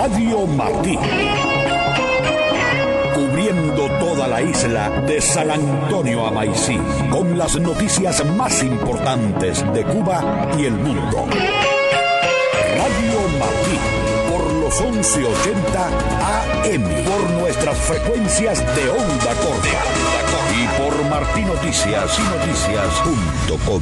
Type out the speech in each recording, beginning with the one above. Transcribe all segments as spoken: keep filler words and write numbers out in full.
Radio Martí. Cubriendo toda la isla de San Antonio a Maicí, con las noticias más importantes de Cuba y el mundo. Radio Martí, por los once ochenta A M, por nuestras frecuencias de onda corta y por Martí Noticias y noticias punto com.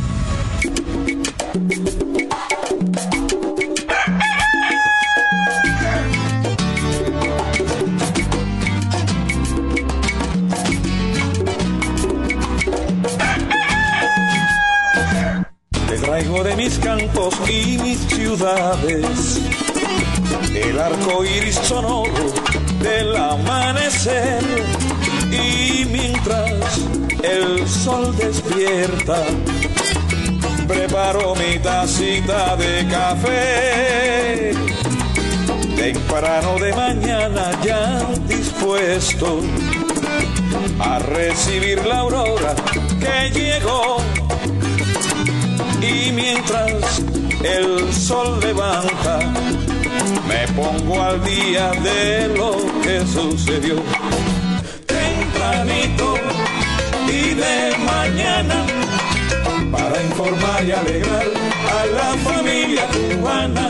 Traigo de mis campos y mis ciudades el arco iris sonoro del amanecer, y mientras el sol despierta preparo mi tacita de café. Temprano de mañana ya dispuesto a recibir la aurora que llegó. Y mientras el sol levanta, me pongo al día de lo que sucedió. Tempranito y de mañana, para informar y alegrar a la familia cubana.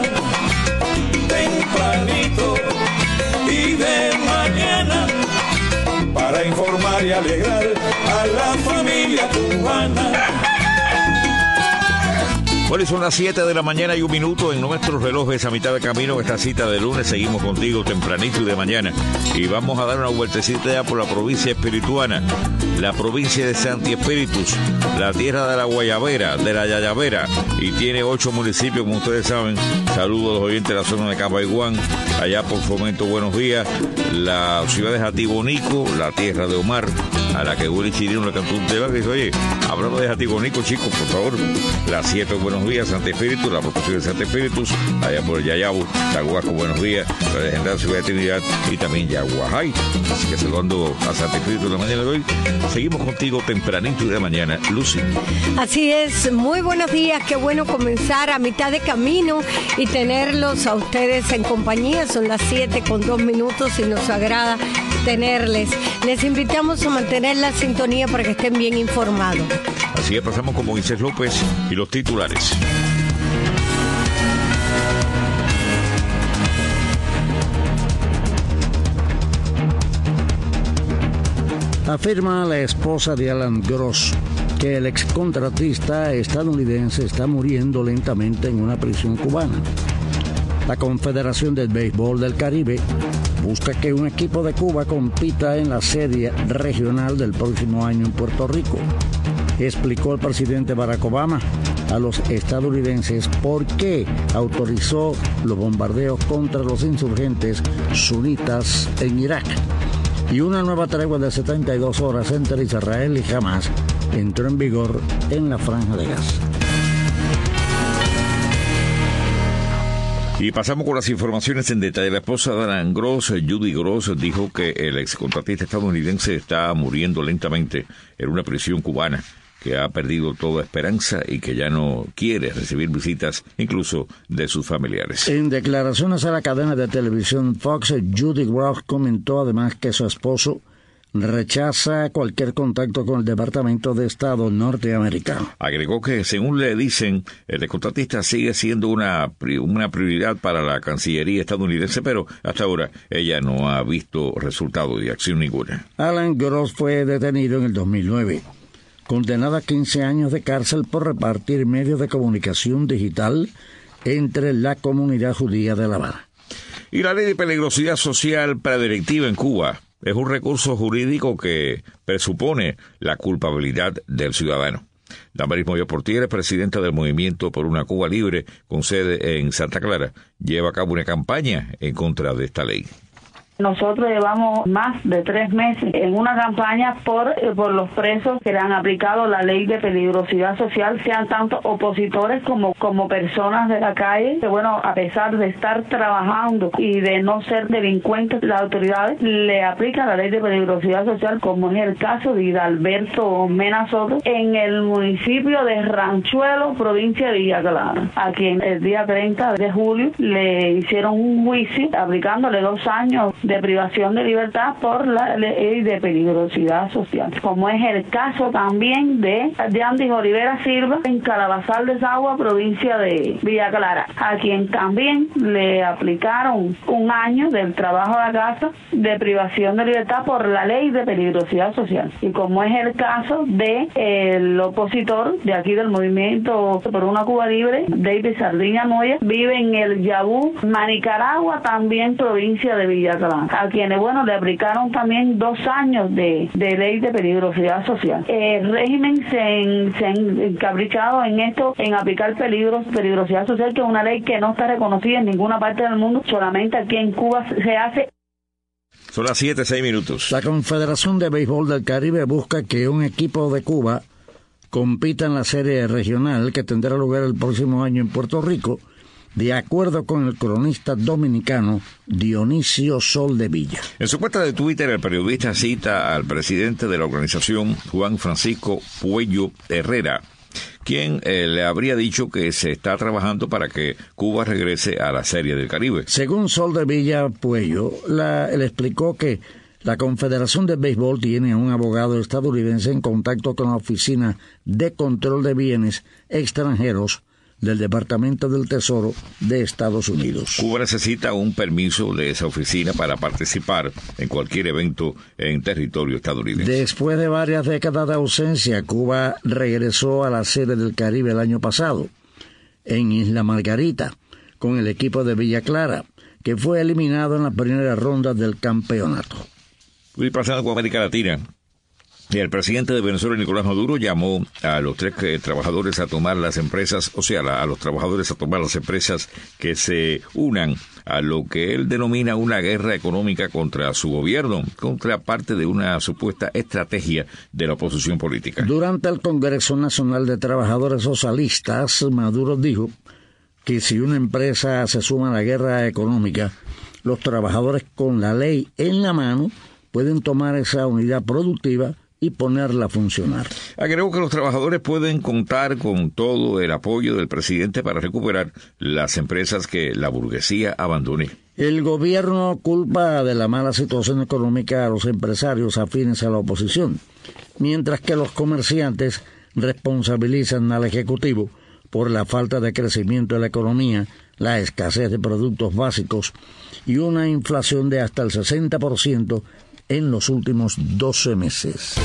Tempranito y de mañana, para informar y alegrar a la familia cubana. Bueno, son las siete de la mañana y un minuto en nuestros relojes a mitad de camino. Esta cita de lunes seguimos contigo tempranito y de mañana. Y vamos a dar una vueltecita ya por la provincia espirituana, la provincia de Santi Espíritus, la tierra de la Guayabera, de la Yayavera. Y tiene ocho municipios, como ustedes saben. Saludos a los oyentes de la zona de Capaiguán, allá por Fomento, buenos días. La ciudad de Jatibonico, la tierra de Omar, a la que Willy Chirino le cantó un tema que dice: oye, hablando de Jatibonico, chicos, por favor. Las siete, buenos días, Santi Espíritus, la proporción de Santi Espíritus, allá por Yayabu, Taguasco, buenos días, la legendaria ciudad de Trinidad y también Yaguajay. Así que saludando a Santi Espíritus de la mañana de hoy. Seguimos contigo tempranito y de mañana, Lucy. Así es, muy buenos días, qué bueno comenzar a mitad de camino y tenerlos a ustedes en compañía. Son las siete con dos minutos y nos agrada tenerles. Les invitamos a mantener la sintonía para que estén bien informados. Así es, pasamos con Moisés López y los titulares. Afirma la esposa de Alan Gross que el excontratista estadounidense está muriendo lentamente en una prisión cubana. La Confederación del Béisbol del Caribe busca que un equipo de Cuba compita en la serie regional del próximo año en Puerto Rico. Explicó el presidente Barack Obama a los estadounidenses por qué autorizó los bombardeos contra los insurgentes sunitas en Irak. Y una nueva tregua de setenta y dos horas entre Israel y Hamas entró en vigor en la Franja de Gaza. Y pasamos con las informaciones en detalle. La esposa de Alan Gross, Judy Gross, dijo que el excontratista estadounidense está muriendo lentamente en una prisión cubana, que ha perdido toda esperanza y que ya no quiere recibir visitas incluso de sus familiares. En declaraciones a la cadena de televisión Fox, Judy Gross comentó además que su esposo rechaza cualquier contacto con el Departamento de Estado norteamericano. Agregó que, según le dicen, el contratista sigue siendo una, una prioridad para la Cancillería estadounidense, pero hasta ahora ella no ha visto resultado de acción ninguna. Alan Gross fue detenido en el dos mil nueve, condenado a quince años de cárcel por repartir medios de comunicación digital entre la comunidad judía de La Habana. Y la ley de peligrosidad social predilectiva en Cuba es un recurso jurídico que presupone la culpabilidad del ciudadano. Damaris Moyo Portier, presidenta del Movimiento por una Cuba Libre, con sede en Santa Clara, lleva a cabo una campaña en contra de esta ley. Nosotros llevamos más de tres meses en una campaña por, eh, por los presos que le han aplicado la ley de peligrosidad social, sean tanto opositores como, como personas de la calle, que bueno, a pesar de estar trabajando y de no ser delincuentes, las autoridades le aplican la ley de peligrosidad social, como es el caso de Hidalberto Mena Soto, en el municipio de Ranchuelo, provincia de Villa Clara, a quien el día treinta de julio le hicieron un juicio aplicándole dos años de privación de libertad por la ley de peligrosidad social, como es el caso también de Yandis Olivera Silva en Calabazal de Sagua, provincia de Villa Clara, a quien también le aplicaron un año del trabajo a la casa de privación de libertad por la ley de peligrosidad social, y como es el caso de el opositor de aquí del movimiento por una Cuba libre, David Sardiña Moya, vive en el Yabú, Manicaragua, también provincia de Villa Clara, a quienes, bueno, le aplicaron también dos años de, de ley de peligrosidad social. El régimen se, en, se ha encaprichado en esto, en aplicar peligros, peligrosidad social, que es una ley que no está reconocida en ninguna parte del mundo, solamente aquí en Cuba se hace. Son las siete, seis minutos. La Confederación de Béisbol del Caribe busca que un equipo de Cuba compita en la serie regional que tendrá lugar el próximo año en Puerto Rico, de acuerdo con el cronista dominicano Dionisio Soldevilla. En su cuenta de Twitter, el periodista cita al presidente de la organización, Juan Francisco Puello Herrera, quien eh, le habría dicho que se está trabajando para que Cuba regrese a la Serie del Caribe. Según Soldevilla Puello, la, él explicó que la Confederación de Béisbol tiene a un abogado estadounidense en contacto con la Oficina de Control de Bienes Extranjeros del Departamento del Tesoro de Estados Unidos. Cuba necesita un permiso de esa oficina para participar en cualquier evento en territorio estadounidense. Después de varias décadas de ausencia, Cuba regresó a la Serie del Caribe el año pasado, en Isla Margarita, con el equipo de Villa Clara, que fue eliminado en la primera ronda del campeonato. Y pasando con América Latina, el presidente de Venezuela, Nicolás Maduro, llamó a los tres que, trabajadores a tomar las empresas, o sea, a los trabajadores a tomar las empresas que se unan a lo que él denomina una guerra económica contra su gobierno, contra parte de una supuesta estrategia de la oposición política. Durante el Congreso Nacional de Trabajadores Socialistas, Maduro dijo que si una empresa se suma a la guerra económica, los trabajadores con la ley en la mano pueden tomar esa unidad productiva y ponerla a funcionar. Agregó que los trabajadores pueden contar con todo el apoyo del presidente para recuperar las empresas que la burguesía abandone. El gobierno culpa de la mala situación económica a los empresarios afines a la oposición, mientras que los comerciantes responsabilizan al Ejecutivo por la falta de crecimiento de la economía, la escasez de productos básicos y una inflación de hasta el sesenta por ciento en los últimos doce meses.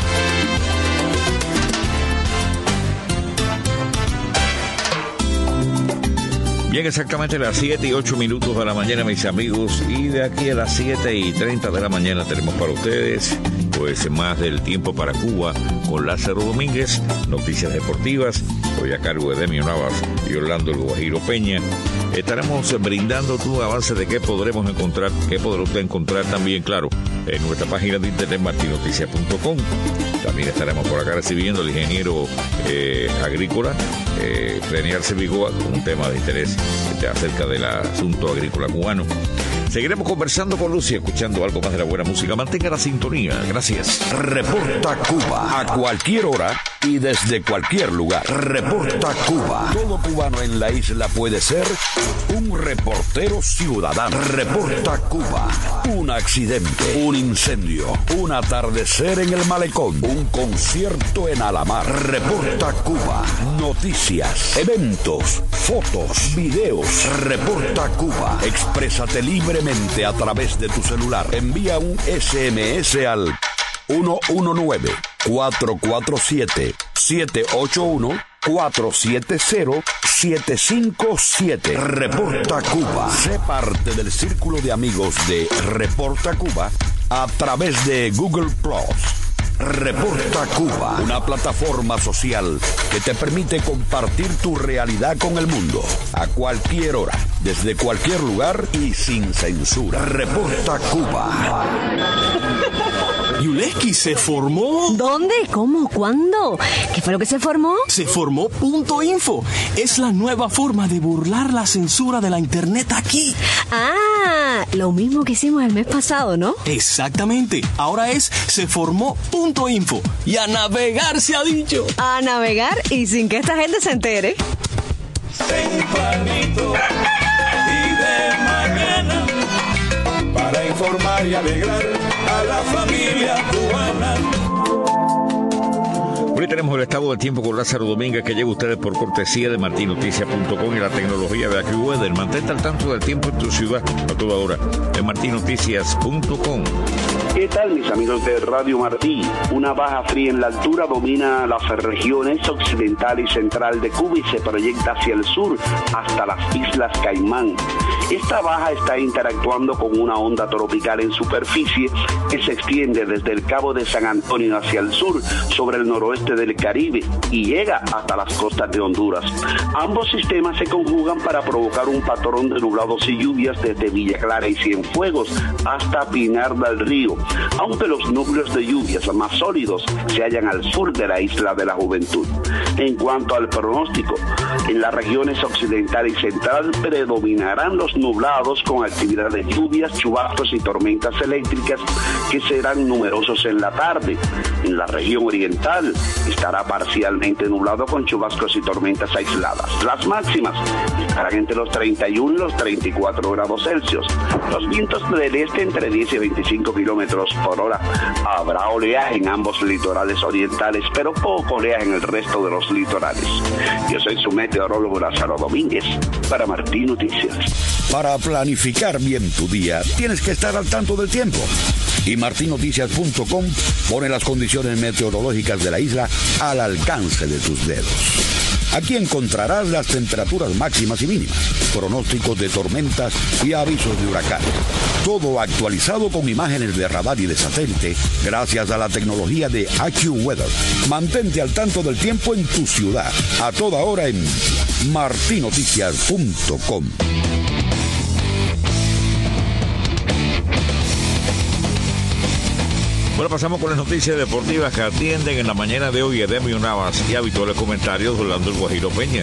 Bien, exactamente las siete y ocho minutos de la mañana, mis amigos, y de aquí a las siete y treinta de la mañana tenemos para ustedes pues más del tiempo para Cuba con Lázaro Domínguez, noticias deportivas, hoy a cargo de Demio Navas y Orlando El Guajiro Peña. Estaremos brindando un avance de qué podremos encontrar, qué podrá usted encontrar también, claro, en nuestra página de internet martinoticias punto com. También estaremos por acá recibiendo al ingeniero eh, agrícola, eh, Renier Sevigoa, con un tema de interés este, acerca del asunto agrícola cubano. Seguiremos conversando con Lucy, escuchando algo más de la buena música. Mantenga la sintonía. Gracias. Reporta Cuba a cualquier hora y desde cualquier lugar. Reporta Cuba. Todo cubano en la isla puede ser un reportero ciudadano. Reporta Cuba. Un accidente, un incendio, un atardecer en el malecón, un concierto en Alamar. Reporta Cuba. Noticias, eventos, fotos, videos. Reporta Cuba. Exprésate libremente a través de tu celular. Envía un ese eme ese al uno uno nueve, cuatro cuatro siete, siete ocho uno, cuatro siete cero, siete cinco siete. Reporta Cuba. Sé parte del círculo de amigos de Reporta Cuba a través de Google Plus. Reporta Cuba, una plataforma social que te permite compartir tu realidad con el mundo a cualquier hora, desde cualquier lugar y sin censura. Reporta Cuba. Yuleski, ¿se formó? ¿Dónde? ¿Cómo? ¿Cuándo? ¿Qué fue lo que se formó? Se formó Punto Info. Es la nueva forma de burlar la censura de la internet aquí. Ah, lo mismo que hicimos el mes pasado, ¿no? Exactamente. Ahora es Se formó Punto Info. Y a navegar se ha dicho. A navegar y sin que esta gente se entere. Tempranito y de mañana, para informar y alegrar a la familia cubana. Hoy tenemos el estado del tiempo con Lázaro Domínguez, que llega a ustedes por cortesía de martin noticias punto com y la tecnología de AccuWeather. Mantente al tanto del tiempo en tu ciudad a toda hora en martin noticias punto com. ¿Qué tal, mis amigos de Radio Martí? Una baja fría en la altura domina las regiones occidental y central de Cuba y se proyecta hacia el sur hasta las Islas Caimán. Esta baja está interactuando con una onda tropical en superficie que se extiende desde el Cabo de San Antonio hacia el sur sobre el noroeste del Caribe y llega hasta las costas de Honduras. Ambos sistemas se conjugan para provocar un patrón de nublados y lluvias desde Villa Clara y Cienfuegos hasta Pinar del Río, aunque los núcleos de lluvias más sólidos se hallan al sur de la Isla de la Juventud. En cuanto al pronóstico, en las regiones occidental y central predominarán los nublados con actividad de lluvias, chubascos y tormentas eléctricas que serán numerosos en la tarde. En la región oriental estará parcialmente nublado con chubascos y tormentas aisladas. Las máximas estarán entre los treinta y uno y los treinta y cuatro grados Celsius. Los vientos del este entre diez y veinticinco kilómetros por hora. Habrá oleaje en ambos litorales orientales, pero poco oleaje en el resto de los litorales. Yo soy su meteorólogo Lázaro Domínguez para Martín Noticias. Para planificar bien tu día, tienes que estar al tanto del tiempo. Y martin noticias punto com pone las condiciones meteorológicas de la isla al alcance de tus dedos. Aquí encontrarás las temperaturas máximas y mínimas, pronósticos de tormentas y avisos de huracanes. Todo actualizado con imágenes de radar y de satélite gracias a la tecnología de AccuWeather. Mantente al tanto del tiempo en tu ciudad a toda hora en martin noticias punto com. Bueno, pasamos con las noticias deportivas que atienden en la mañana de hoy Edemio Navas y habituales comentarios de Orlando El Guajiro Peña.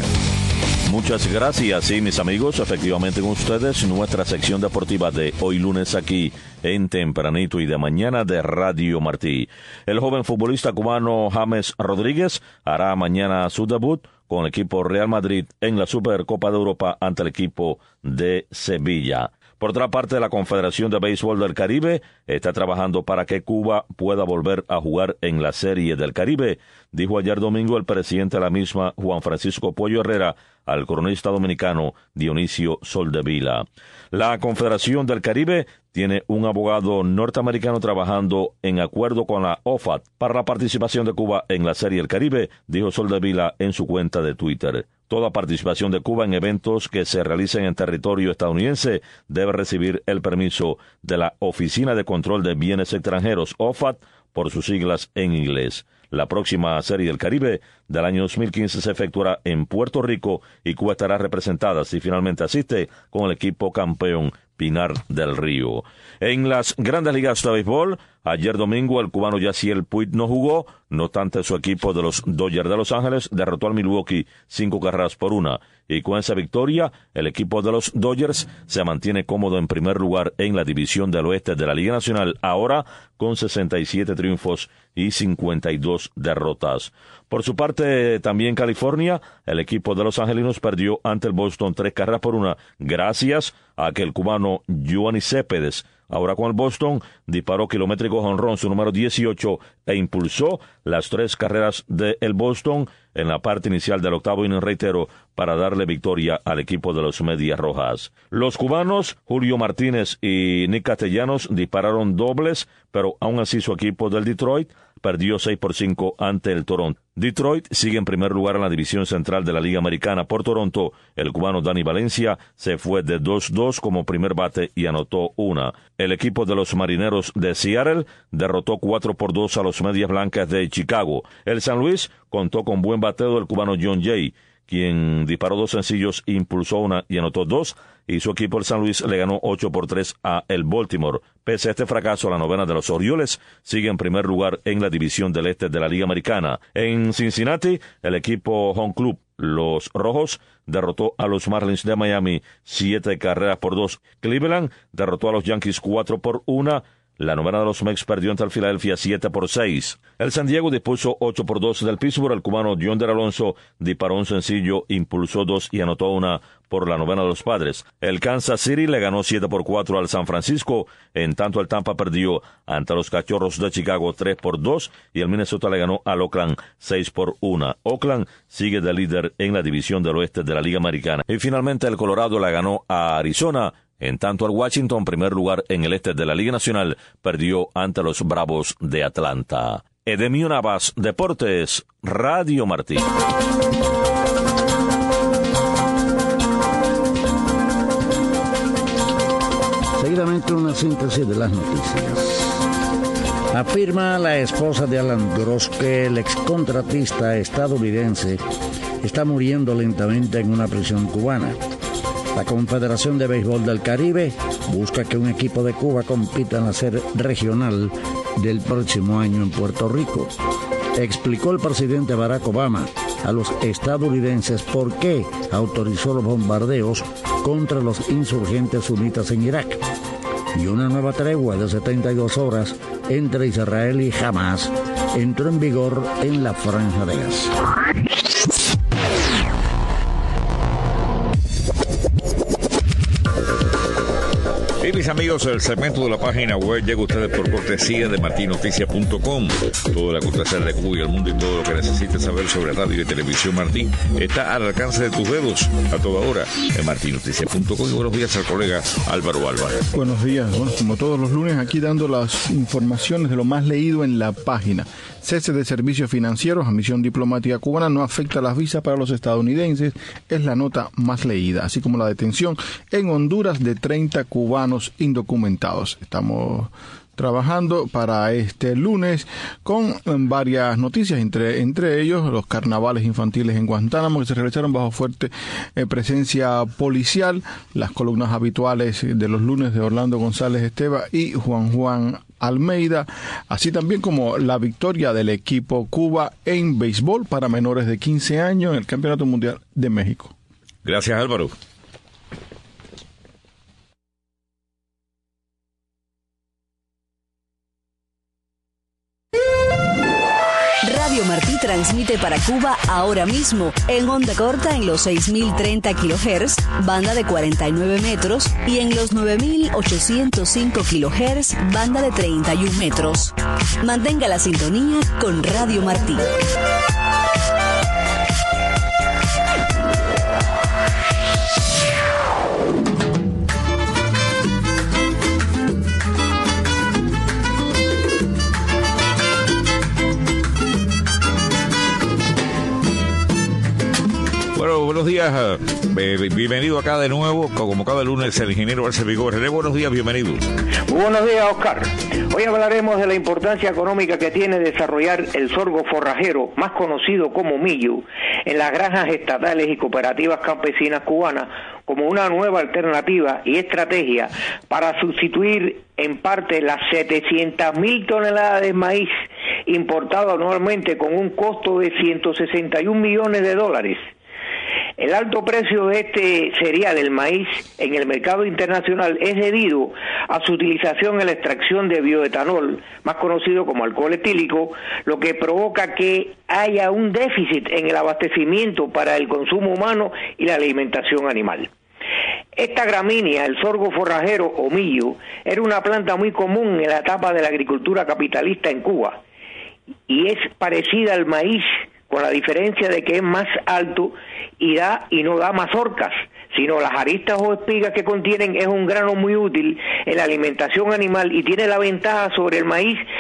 Muchas gracias, sí, mis amigos, efectivamente con ustedes, nuestra sección deportiva de hoy lunes aquí en Tempranito y de Mañana de Radio Martí. El joven futbolista cubano James Rodríguez hará mañana su debut con el equipo Real Madrid en la Supercopa de Europa ante el equipo de Sevilla. Por otra parte, la Confederación de Béisbol del Caribe está trabajando para que Cuba pueda volver a jugar en la Serie del Caribe, dijo ayer domingo el presidente de la misma, Juan Francisco Pollo Herrera, al cronista dominicano Dionisio Soldevila. La Confederación del Caribe tiene un abogado norteamericano trabajando en acuerdo con la O F A T para la participación de Cuba en la Serie del Caribe, dijo Soldevila en su cuenta de Twitter. Toda participación de Cuba en eventos que se realicen en territorio estadounidense debe recibir el permiso de la Oficina de Control de Bienes Extranjeros, O F A T, por sus siglas en inglés. La próxima Serie del Caribe del año dos mil quince se efectuará en Puerto Rico y Cuba estará representada, si finalmente asiste, con el equipo campeón Pinar del Río. En las Grandes Ligas de Béisbol, ayer domingo el cubano Yasiel Puig no jugó, no obstante su equipo de los Dodgers de Los Ángeles derrotó al Milwaukee cinco carreras por una, y con esa victoria el equipo de los Dodgers se mantiene cómodo en primer lugar en la división del oeste de la Liga Nacional, ahora con sesenta y siete triunfos y cincuenta y dos derrotas. Por su parte, también California, el equipo de los angelinos perdió ante el Boston tres carreras por una, gracias a que el cubano Yoani Céspedes, ahora con el Boston, disparó kilométrico jonrón su número dieciocho e impulsó las tres carreras del Boston en la parte inicial del octavo inning, reitero, para darle victoria al equipo de los Medias Rojas. Los cubanos, Julio Martínez y Nick Castellanos, dispararon dobles, pero aún así su equipo del Detroit perdió seis por cinco ante el Toronto. Detroit sigue en primer lugar en la división central de la Liga Americana. Por Toronto, el cubano Dani Valencia se fue de dos dos como primer bate y anotó una. El equipo de los Marineros de Seattle derrotó cuatro por dos a los Medias Blancas de Chicago. El San Luis contó con buen bateo del cubano John Jay, quien disparó dos sencillos, impulsó una y anotó dos, y su equipo el San Luis le ganó ocho por tres a el Baltimore. Pese a este fracaso, la novena de los Orioles sigue en primer lugar en la división del este de la Liga Americana. En Cincinnati, el equipo Home Club, los Rojos, derrotó a los Marlins de Miami siete carreras por dos. Cleveland derrotó a los Yankees cuatro por una. La novena de los Mets perdió ante el Filadelfia siete por seis. El San Diego dispuso ocho por dos del Pittsburgh. El cubano Yonder Alonso disparó un sencillo, impulsó dos y anotó una por la novena de los Padres. El Kansas City le ganó siete por cuatro al San Francisco. En tanto, el Tampa perdió ante los Cachorros de Chicago tres por dos y el Minnesota le ganó al Oakland seis por uno. Oakland sigue de líder en la división del oeste de la Liga Americana. Y finalmente el Colorado le ganó a Arizona. En tanto, el Washington, primer lugar en el este de la Liga Nacional, perdió ante los Bravos de Atlanta. Edemio Navas, Deportes, Radio Martí. Seguidamente una síntesis de las noticias. Afirma la esposa de Alan Gross que el excontratista estadounidense está muriendo lentamente en una prisión cubana. La Confederación de Béisbol del Caribe busca que un equipo de Cuba compita en la serie regional del próximo año en Puerto Rico. Explicó el presidente Barack Obama a los estadounidenses por qué autorizó los bombardeos contra los insurgentes sunitas en Irak. Y una nueva tregua de setenta y dos horas entre Israel y Hamas entró en vigor en la Franja de Gaza. Y mis amigos, el segmento de la página web llega a ustedes por cortesía de martin noticias punto com. Todo el acontecer de Cuba y el mundo y todo lo que necesites saber sobre radio y televisión Martín está al alcance de tus dedos a toda hora en martin noticias punto com. Y buenos días al colega Álvaro Álvarez. Buenos días, bueno, como todos los lunes aquí dando las informaciones de lo más leído en la página. Cese de servicios financieros a misión diplomática cubana no afecta las visas para los estadounidenses, es la nota más leída, así como la detención en Honduras de treinta cubanos indocumentados. Estamos trabajando para este lunes con varias noticias, entre, entre ellos los carnavales infantiles en Guantánamo que se realizaron bajo fuerte eh, presencia policial, las columnas habituales de los lunes de Orlando González Esteva y Juan Juan Almeida, así también como la victoria del equipo Cuba en béisbol para menores de quince años en el Campeonato Mundial de México. Gracias, Álvaro. Radio Martí transmite para Cuba ahora mismo en onda corta en los seis mil treinta kilohertz, banda de cuarenta y nueve metros, y en los nueve mil ochocientos cinco kilohertz, banda de treinta y uno metros. Mantenga la sintonía con Radio Martí. Bueno, buenos días, eh, bienvenido acá de nuevo, como cada lunes, el ingeniero Arce Vigor. René, buenos días, bienvenido. Muy buenos días, Oscar. Hoy hablaremos de la importancia económica que tiene desarrollar el sorgo forrajero, más conocido como millo, en las granjas estatales y cooperativas campesinas cubanas, como una nueva alternativa y estrategia para sustituir en parte las setecientas mil toneladas de maíz importado anualmente con un costo de ciento sesenta y un millones de dólares. El alto precio de este cereal, el maíz, en el mercado internacional es debido a su utilización en la extracción de bioetanol, más conocido como alcohol etílico, lo que provoca que haya un déficit en el abastecimiento para el consumo humano y la alimentación animal. Esta gramínea, el sorgo forrajero o millo, era una planta muy común en la etapa de la agricultura capitalista en Cuba y es parecida al maíz, con la diferencia de que es más alto y da y no da mazorcas, sino las aristas o espigas que contienen. Es un grano muy útil en la alimentación animal y tiene la ventaja sobre el maíz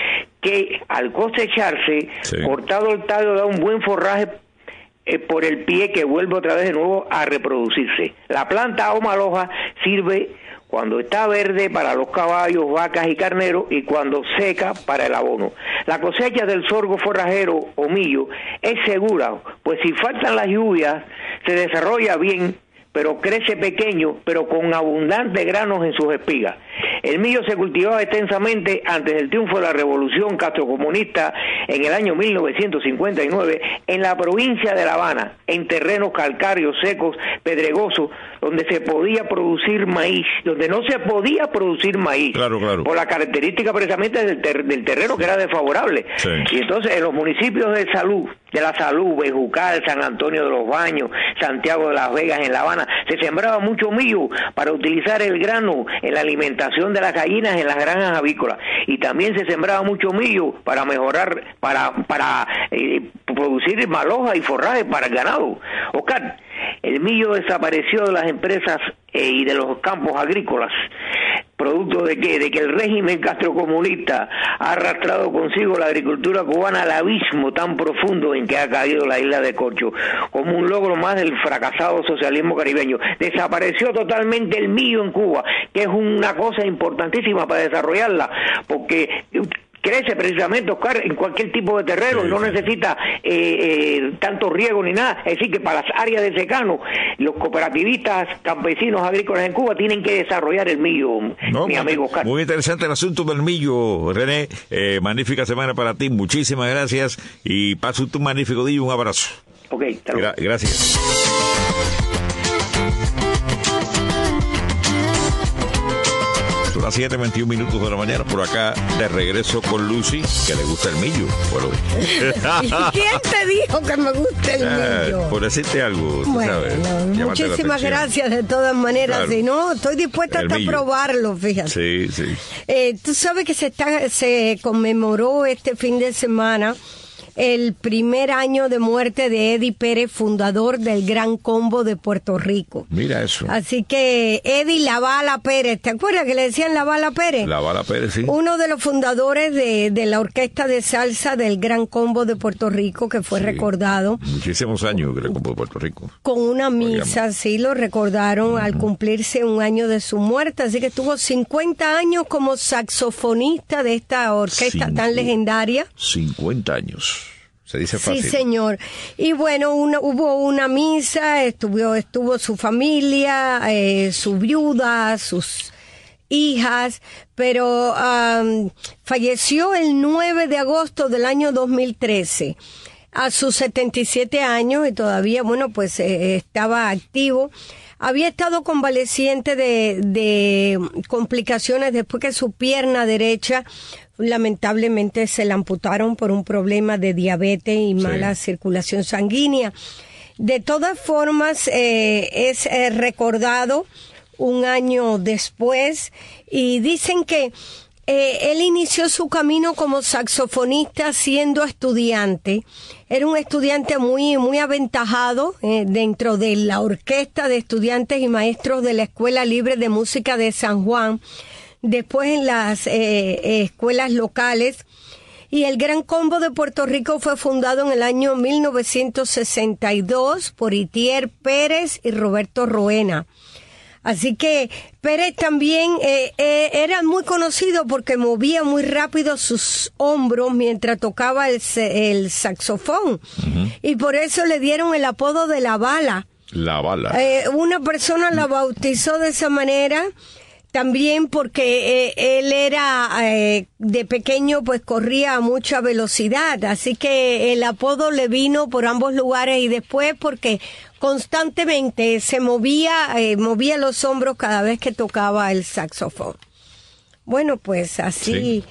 que al cosecharse, sí. cortado el tallo da un buen forraje eh, por el pie que vuelve otra vez de nuevo a reproducirse. La planta o maloja sirve cuando está verde para los caballos, vacas y carneros, y cuando seca para el abono. La cosecha del sorgo forrajero o millo es segura, pues si faltan las lluvias, se desarrolla bien, pero crece pequeño, pero con abundantes granos en sus espigas. El millo se cultivaba extensamente antes del triunfo de la revolución castrocomunista en el año mil novecientos cincuenta y nueve en la provincia de La Habana, en terrenos calcáreos, secos, pedregosos, donde se podía producir maíz, donde no se podía producir maíz, claro, claro. por la característica precisamente del, ter del terreno que era desfavorable. Sí. Y entonces en los municipios de Salud, de la Salud, Bejucal, San Antonio de los Baños, Santiago de las Vegas, en La Habana, se sembraba mucho millo para utilizar el grano en la alimentación de las gallinas en las granjas avícolas, y también se sembraba mucho millo para mejorar, para para eh, producir maloja y forraje para el ganado. Oscar, el millo desapareció de las empresas eh, y de los campos agrícolas, producto de que de que el régimen castrocomunista ha arrastrado consigo la agricultura cubana al abismo tan profundo en que ha caído la isla de Corcho, como un logro más del fracasado socialismo caribeño. Desapareció totalmente el millo en Cuba, que es una cosa importantísima para desarrollarla, porque crece precisamente, Oscar, en cualquier tipo de terreno, sí, y no sí. necesita eh, eh, tanto riego ni nada. Es decir, que para las áreas de secano, los cooperativistas campesinos agrícolas en Cuba tienen que desarrollar el millo, no, mi amigo Oscar. Muy interesante el asunto del millo, René. Eh, magnífica semana para ti, muchísimas gracias, y paso un magnífico día, un abrazo. Ok, hasta luego. Gra gracias. Son las siete veintiún minutos de la mañana, por acá de regreso con Lucy, que le gusta el millo. Bueno. ¿Quién te dijo que me gusta el millo? Ah, por decirte algo, tú bueno, sabes. Muchísimas gracias de todas maneras. Claro. Si no, estoy dispuesta hasta a probarlo, fíjate. Sí, sí. Eh, tú sabes que se, está, se conmemoró este fin de semana el primer año de muerte de Eddie Pérez, fundador del Gran Combo de Puerto Rico. Mira eso. Así que Eddie La Bala Pérez, ¿te acuerdas que le decían La Bala Pérez? La Bala Pérez, sí. Uno de los fundadores de, de la orquesta de salsa del Gran Combo de Puerto Rico, que fue sí. recordado. Muchísimos años el Gran Combo de Puerto Rico. Con una misa, sí, lo recordaron uh-huh. al cumplirse un año de su muerte. Así que estuvo cincuenta años como saxofonista de esta orquesta Cinco, tan legendaria. cincuenta años. Se dice fácil. Sí, señor. Y bueno, una, hubo una misa, estuvo, estuvo su familia, eh, su viuda, sus hijas, pero um, falleció el nueve de agosto del año dos mil trece, a sus setenta y siete años, y todavía, bueno, pues eh, estaba activo. Había estado convaleciente de, de complicaciones después que su pierna derecha lamentablemente se la amputaron por un problema de diabetes y mala sí. circulación sanguínea. De todas formas, eh, es eh, recordado un año después, y dicen que eh, él inició su camino como saxofonista siendo estudiante. Era un estudiante muy, muy aventajado eh, dentro de la orquesta de estudiantes y maestros de la Escuela Libre de Música de San Juan, después en las eh, escuelas locales, y el Gran Combo de Puerto Rico fue fundado en el año mil novecientos sesenta y dos por Itier Pérez y Roberto Roena. Así que Pérez también eh, eh, era muy conocido porque movía muy rápido sus hombros mientras tocaba el, el saxofón, uh-huh. y por eso le dieron el apodo de La Bala. La Bala. Eh, una persona la bautizó de esa manera. También porque eh, él era, eh, de pequeño, pues corría a mucha velocidad, así que el apodo le vino por ambos lugares, y después porque constantemente se movía, eh, movía los hombros cada vez que tocaba el saxofón. Bueno, pues así sí.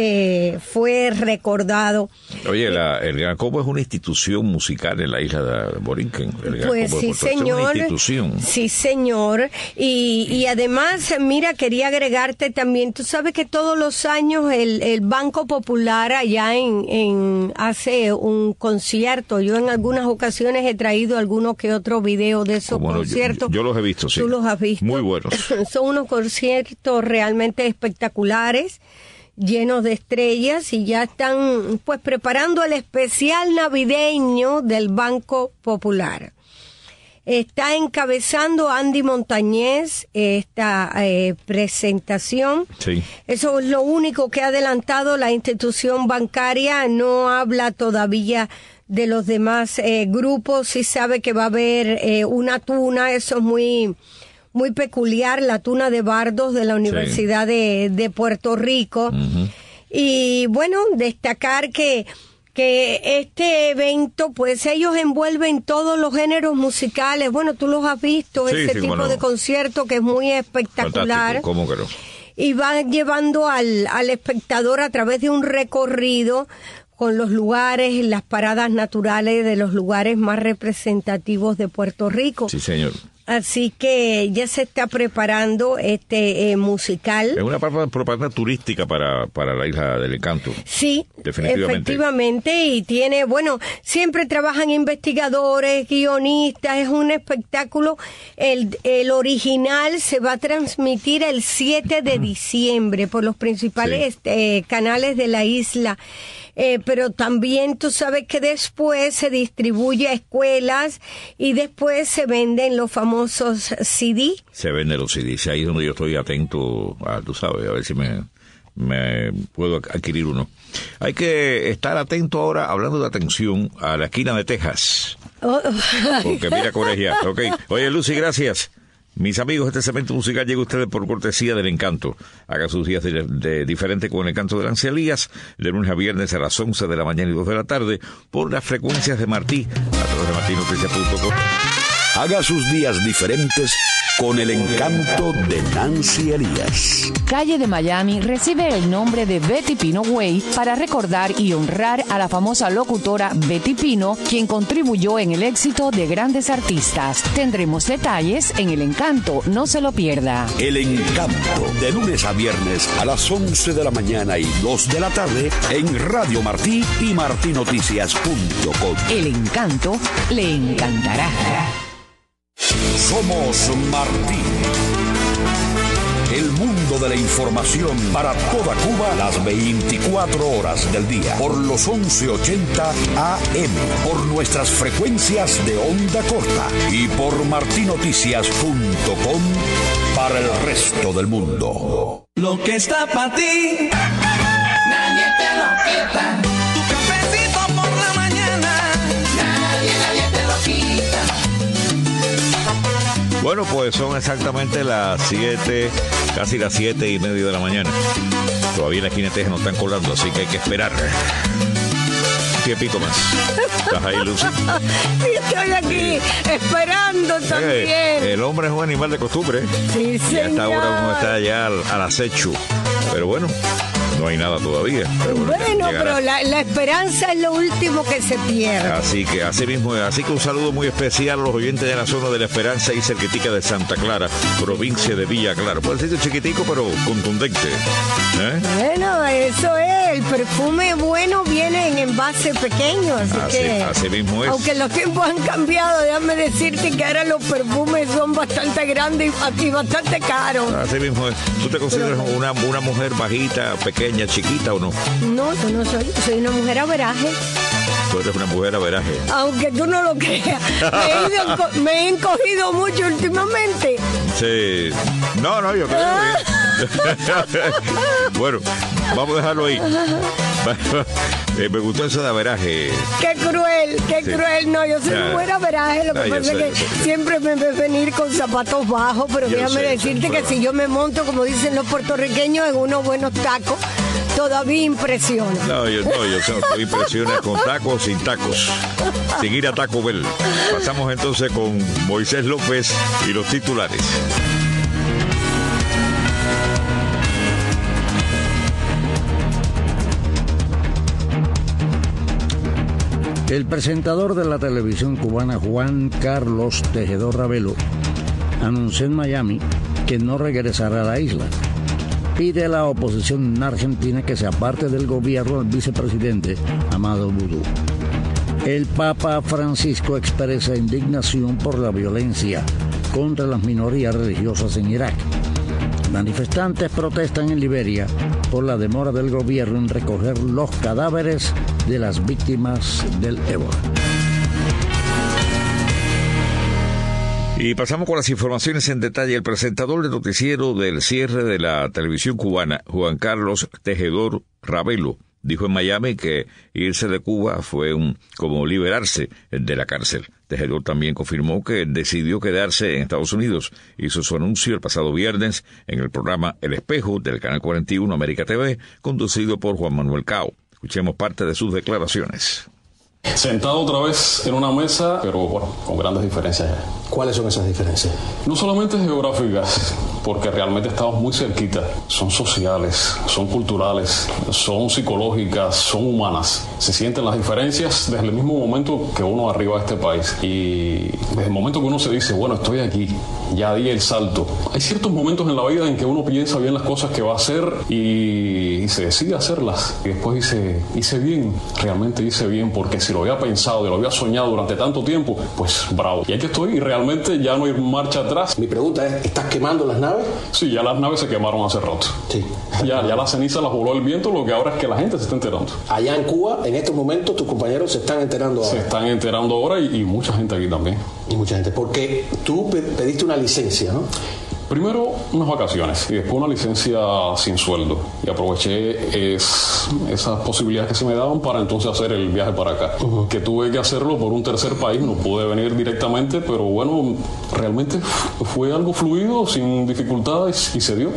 eh, fue recordado. Oye, la, el Gran Combo es una institución musical en la isla de Borinquen. El Gran pues Combo sí, de señor. Es una institución. Sí, señor. Y, y además, mira, quería agregarte también, tú sabes que todos los años el, el Banco Popular allá en, en hace un concierto. Yo en algunas ocasiones he traído algunos que otros videos de esos bueno, conciertos. Yo, yo los he visto, sí. Tú los has visto. Muy buenos. Son unos conciertos realmente espectaculares. llenos de estrellas, y ya están pues preparando el especial navideño del Banco Popular. Está encabezando Andy Montañez esta eh, presentación. Sí. Eso es lo único que ha adelantado la institución bancaria. No habla todavía de los demás eh, grupos. Sí sabe que va a haber eh, una tuna, eso es muy, muy peculiar, la tuna de Bardos de la Universidad sí. de, de Puerto Rico. Uh-huh. Y bueno, destacar que que este evento, pues ellos envuelven todos los géneros musicales. Bueno, tú los has visto, sí, ese sí, tipo bueno. de concierto que es muy espectacular. Fantástico. ¿Cómo que no? Y va llevando al, al espectador a través de un recorrido con los lugares, las paradas naturales de los lugares más representativos de Puerto Rico. Sí, señor. Así que ya se está preparando este eh, musical. Es una propaganda turística para, para la Isla del Encanto. Sí, definitivamente. Efectivamente, y tiene, bueno, siempre trabajan investigadores, guionistas, es un espectáculo. El, el original se va a transmitir el siete de diciembre por los principales sí. eh, canales de la isla. Eh, pero también tú sabes que después se distribuye a escuelas y después se venden los famosos C D. Se venden los C Ds, ahí es donde yo estoy atento, a, tú sabes, a ver si me, me puedo adquirir uno. Hay que estar atento ahora, hablando de atención, a la esquina de Texas. Oh. Porque mira, colegia. Ok. Oye, Lucy, gracias. Mis amigos, este segmento musical llega a ustedes por cortesía del Encanto. Haga sus días de, de diferente con el Encanto de Nancy Elías, de lunes a viernes a las once de la mañana y dos de la tarde, por las frecuencias de Martí, a través de martí noticias punto com. Haga sus días diferentes con el Encanto de Nancy Elías. Calle de Miami recibe el nombre de Betty Pino Way para recordar y honrar a la famosa locutora Betty Pino, quien contribuyó en el éxito de grandes artistas. Tendremos detalles en El Encanto, no se lo pierda. El Encanto, de lunes a viernes a las once de la mañana y dos de la tarde en Radio Martí y martí noticias punto com. El Encanto le encantará. Somos Martí. El mundo de la información para toda Cuba las veinticuatro horas del día. Por los once ochenta A M. Por nuestras frecuencias de onda corta. Y por martí noticias punto com para el resto del mundo. Lo que está para ti, nadie te lo quita. Tu cafecito por la mañana, nadie, nadie te lo quita. Bueno, pues son exactamente las siete, casi las siete y media de la mañana. Todavía en la esquina de Texas no están colando, así que hay que esperar. Un tiempito más. ¿Estás ahí, Lucy? Estoy aquí esperando también. Eh, el hombre es un animal de costumbre. Sí, señor. Y a esta hora uno está ya al, al acecho. Pero bueno, no hay nada todavía. Pero bueno, bueno pero la, la esperanza es lo último que se pierde. Así que así mismo, así que un saludo muy especial a los oyentes de la zona de La Esperanza y cerquitica de Santa Clara, provincia de Villa Clara. Puede ser chiquitico, pero contundente. ¿Eh? Bueno, eso es. El perfume bueno viene en envase pequeño, así, así que... Así mismo es. Aunque los tiempos han cambiado, déjame decirte que ahora los perfumes son bastante grandes y bastante caros. Así mismo es. ¿Tú te consideras pero, una, una mujer bajita, pequeña, chiquita o no? No, yo no soy. Soy una mujer averaje. Tú eres una mujer averaje. Aunque tú no lo creas. Me he, ido, me he encogido mucho últimamente. Sí. No, no, yo creo que... Bueno, vamos a dejarlo ahí. eh, me gustó eso de averaje. Qué cruel, qué sí. cruel. No, yo soy una mujer averaje. Lo que ah, pasa es que siempre me ves venir con zapatos bajos, pero yo déjame sé, decirte que si yo me monto, como dicen los puertorriqueños, en unos buenos tacos, todavía impresiona. No, yo no, yo no, impresiona con tacos, sin tacos. Sin ir a Taco Bell. Pasamos entonces con Moisés López y los titulares. El presentador de la televisión cubana Juan Carlos Tejedor Ravelo anunció en Miami que no regresará a la isla. Pide a la oposición argentina que se aparte del gobierno del vicepresidente Amado Boudou. El Papa Francisco expresa indignación por la violencia contra las minorías religiosas en Irak. Manifestantes protestan en Liberia por la demora del gobierno en recoger los cadáveres de las víctimas del ébola. Y pasamos con las informaciones en detalle. El presentador del noticiero del cierre de la televisión cubana, Juan Carlos Tejedor Ravelo, dijo en Miami que irse de Cuba fue un como liberarse de la cárcel. Tejedor también confirmó que decidió quedarse en Estados Unidos. Hizo su anuncio el pasado viernes en el programa El Espejo del Canal cuarenta y uno América T V, conducido por Juan Manuel Cao. Escuchemos parte de sus declaraciones. Sentado otra vez en una mesa, pero bueno, con grandes diferencias. ¿Cuáles son esas diferencias? No solamente geográficas, porque realmente estamos muy cerquita. Son sociales, son culturales, son psicológicas, son humanas. Se sienten las diferencias desde el mismo momento que uno arriba a este país. Y desde el momento que uno se dice, bueno, estoy aquí, ya di el salto. Hay ciertos momentos en la vida en que uno piensa bien las cosas que va a hacer y, y se decide hacerlas. Y después dice, hice bien, realmente hice bien, porque si lo había pensado y lo había soñado durante tanto tiempo, pues bravo. Y aquí estoy y realmente ya no hay marcha atrás. Mi pregunta es, ¿estás quemando las naves? Sí, ya las naves se quemaron hace rato. Sí. Ya, ya la ceniza las voló el viento, lo que ahora es que la gente se está enterando. Allá en Cuba, en estos momentos, tus compañeros se están enterando ahora. Se están enterando ahora y, y mucha gente aquí también. Y mucha gente, porque tú pediste una licencia, ¿no? Primero unas vacaciones y después una licencia sin sueldo. Y aproveché es, esas posibilidades que se me daban para entonces hacer el viaje para acá. Uh-huh. Que tuve que hacerlo por un tercer país, no pude venir directamente, pero bueno, realmente fue algo fluido, sin dificultades y se dio.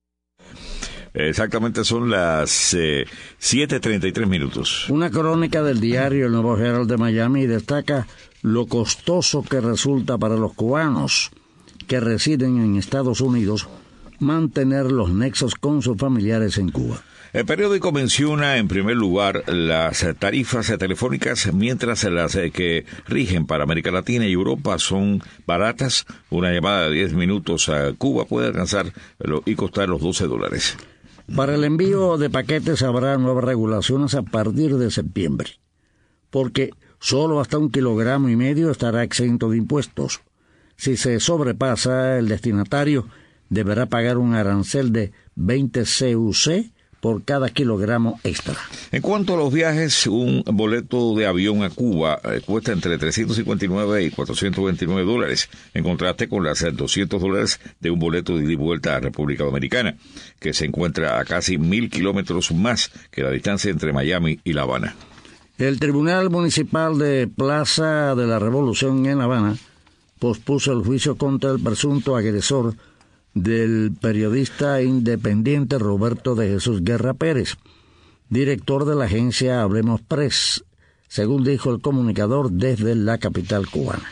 Exactamente, son las eh, siete treinta y tres minutos. Una crónica del diario El Nuevo Herald de Miami destaca lo costoso que resulta para los cubanos que residen en Estados Unidos mantener los nexos con sus familiares en Cuba. El periódico menciona en primer lugar las tarifas telefónicas, mientras las que rigen para América Latina y Europa son baratas. Una llamada de diez minutos a Cuba puede alcanzar y costar los doce dólares. Para el envío de paquetes habrá nuevas regulaciones a partir de septiembre, porque solo hasta un kilogramo y medio estará exento de impuestos. Si se sobrepasa, el destinatario deberá pagar un arancel de veinte C U C por cada kilogramo extra. En cuanto a los viajes, un boleto de avión a Cuba eh, cuesta entre trescientos cincuenta y nueve y cuatrocientos veintinueve dólares, en contraste con las doscientos dólares de un boleto de ida y vuelta a República Dominicana, que se encuentra a casi mil kilómetros más que la distancia entre Miami y La Habana. El Tribunal Municipal de Plaza de la Revolución en La Habana pospuso el juicio contra el presunto agresor del periodista independiente Roberto de Jesús Guerra Pérez, director de la agencia Hablemos Press, según dijo el comunicador desde la capital cubana.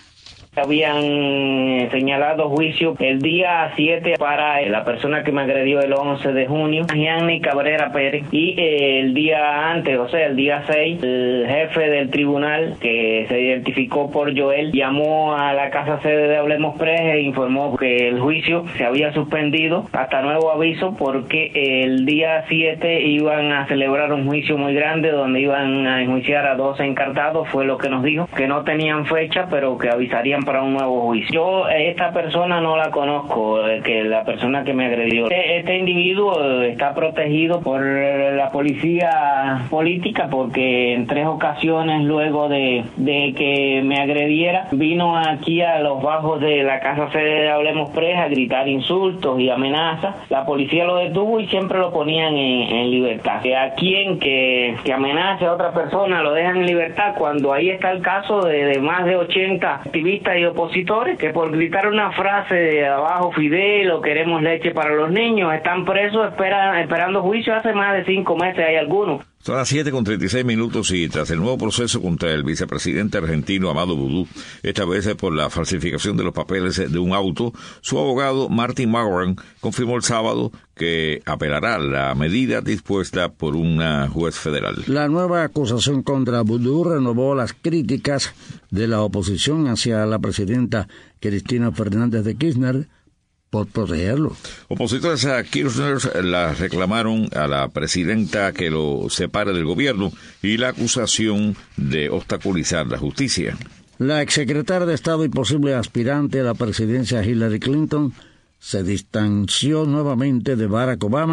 Habían señalado juicio el día siete para la persona que me agredió el once de junio, Gianni Cabrera Pérez, y el día antes, o sea, el día seis, el jefe del tribunal, que se identificó por Joel, llamó a la casa sede de Hablemos Press e informó que el juicio se había suspendido hasta nuevo aviso, porque el día siete iban a celebrar un juicio muy grande donde iban a enjuiciar a doce encartados. Fue lo que nos dijo, que no tenían fecha, pero que avisarían para un nuevo juicio. Yo esta persona no la conozco, que la persona que me agredió. Este individuo está protegido por la policía política, porque en tres ocasiones luego de, de que me agrediera vino aquí a los bajos de la casa sede de Hablemos Press a gritar insultos y amenazas. La policía lo detuvo y siempre lo ponían en, en libertad. A quien que, que amenace a otra persona lo dejan en libertad, cuando ahí está el caso de, de más de ochenta activistas y opositores que por gritar una frase de abajo Fidel o queremos leche para los niños están presos esperan, esperando juicio hace más de cinco meses. Hay algunos. Son las siete con treinta y seis minutos y tras el nuevo proceso contra el vicepresidente argentino Amado Boudou, esta vez por la falsificación de los papeles de un auto, su abogado Martin Magoran confirmó el sábado que apelará la medida dispuesta por una juez federal. La nueva acusación contra Boudou renovó las críticas de la oposición hacia la presidenta Cristina Fernández de Kirchner por protegerlo. Opositores a Kirchner la reclamaron a la presidenta que lo separe del gobierno y la acusación de obstaculizar la justicia. La exsecretaria de Estado y posible aspirante a la presidencia Hillary Clinton se distanció nuevamente de Barack Obama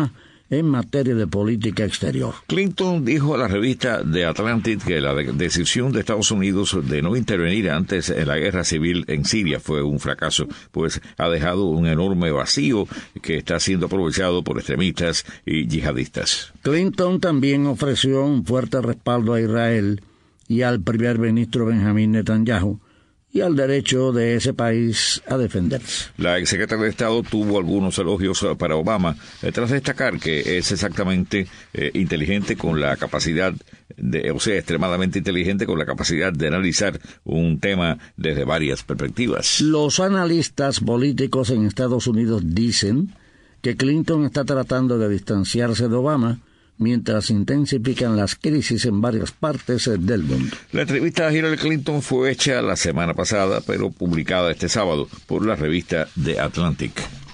en materia de política exterior. Clinton dijo a la revista The Atlantic que la de- decisión de Estados Unidos de no intervenir antes en la guerra civil en Siria fue un fracaso, pues ha dejado un enorme vacío que está siendo aprovechado por extremistas y yihadistas. Clinton también ofreció un fuerte respaldo a Israel y al primer ministro Benjamín Netanyahu y al derecho de ese país a defenderse. La exsecretaria de Estado tuvo algunos elogios para Obama, eh, tras destacar que es exactamente eh, inteligente con la capacidad, de, o sea, extremadamente inteligente con la capacidad de analizar un tema desde varias perspectivas. Los analistas políticos en Estados Unidos dicen que Clinton está tratando de distanciarse de Obama mientras intensifican las crisis en varias partes del mundo. La entrevista a Hillary Clinton fue hecha la semana pasada, pero publicada este sábado por la revista The Atlantic.